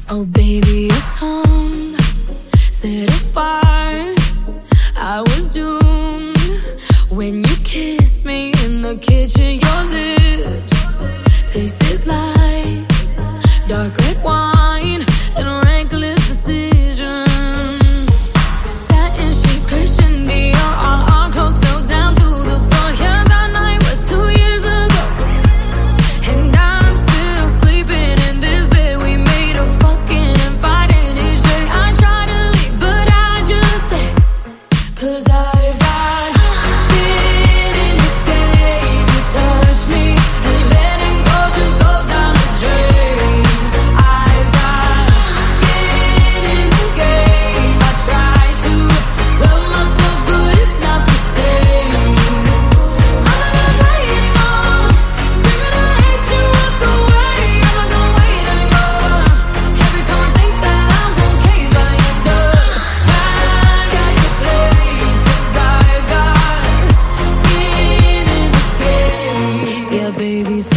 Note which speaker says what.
Speaker 1: Oh baby, your tongue set a fire. I was doomed when you kissed me in the kitchen. Your lips tasted like dark red wine and reckless decisions. Satin sheets, Christian Dior, all our clothes fell down to the floor. Yeah, that night was 2 years ago, and I'm still sleeping in this bed. We made a fucking and fighting each day. I tried to leave, but I just said, 'cause I've got skin in the game. You touch me and letting go just goes down the drain. I've got skin in the game. I try to love myself, but it's not the same. I'm not gonna play anymore. Screaming I hate you, walk away. I'm not gonna wait anymore. Every time I think that I'm okay, I end up back at your place. 'Cause I've got skin in the game. Yeah, baby.